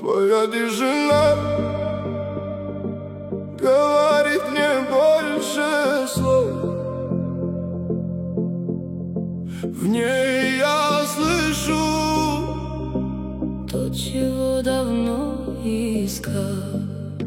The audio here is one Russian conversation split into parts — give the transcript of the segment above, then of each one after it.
Твоя тишина говорит мне больше слов. В ней я слышу то, чего давно искал.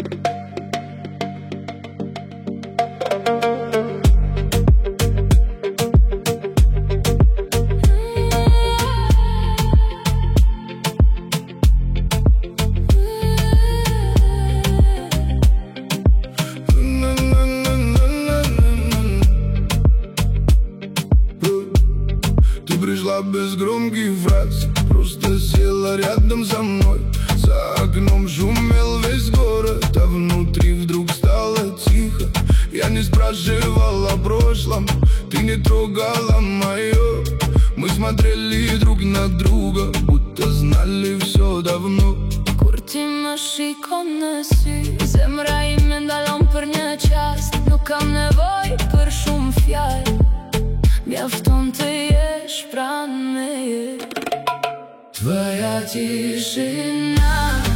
Пришла без громких фраз, просто села рядом со мной. За окном шумел весь город, а внутри вдруг стало тихо. Я не спрашивал о прошлом, ты не трогала мое. Мы смотрели друг на друга, будто знали все давно. Curtim și conesi, zemra ime ndalon për një qast. Nuk kam nevoj për shumë fjall, mjafton të jesh pranë meje. Твоя тишина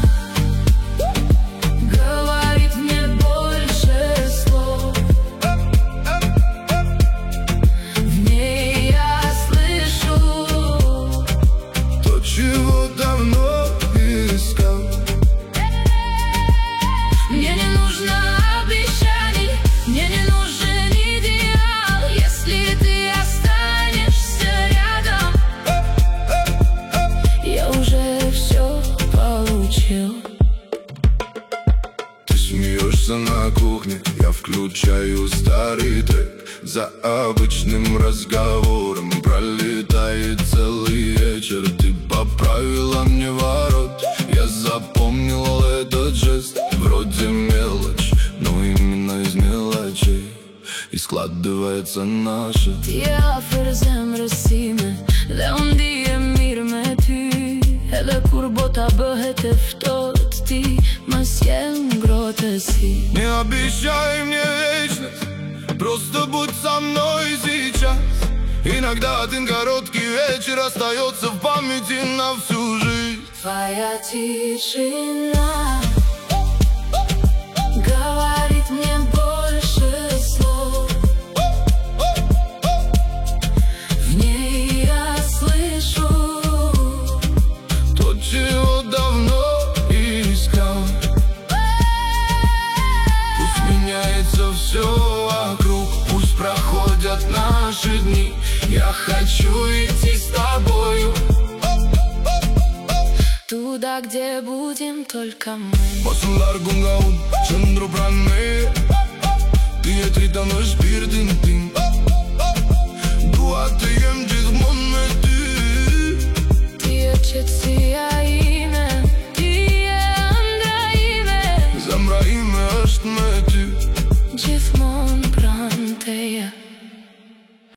говорит мне больше слов. В ней я слышу то, чего давно искал. Мне не нужно обещаний, мне не нужен идеал, если ты останешься рядом. Я уже все получил. Ты смеешься на кухне, я включаю старый трек. За обычным разговором пролетает целый вечер. Ты поправила мне ворот, я запомнил этот жест. Вроде мелочь, но именно из мелочей и складывается наше. Ti afer zemrës time dhe unë ndihem mirë me ty. Edhe kur bota bëhet e ftohtë, ti më sjell ngrohtësi. Не обещай мне вечность, просто будь со мной сейчас. Иногда один короткий вечер остается в памяти на всю жизнь. Твоя тишина говорит мне больше слов. В ней я слышу то, чего давно искал. Пусть меняется все вокруг, пусть проходят наши дни. Я хочу идти с тобою туда, где будем только мы. Basınlar gungaun, çındır pranne. Diye tritanış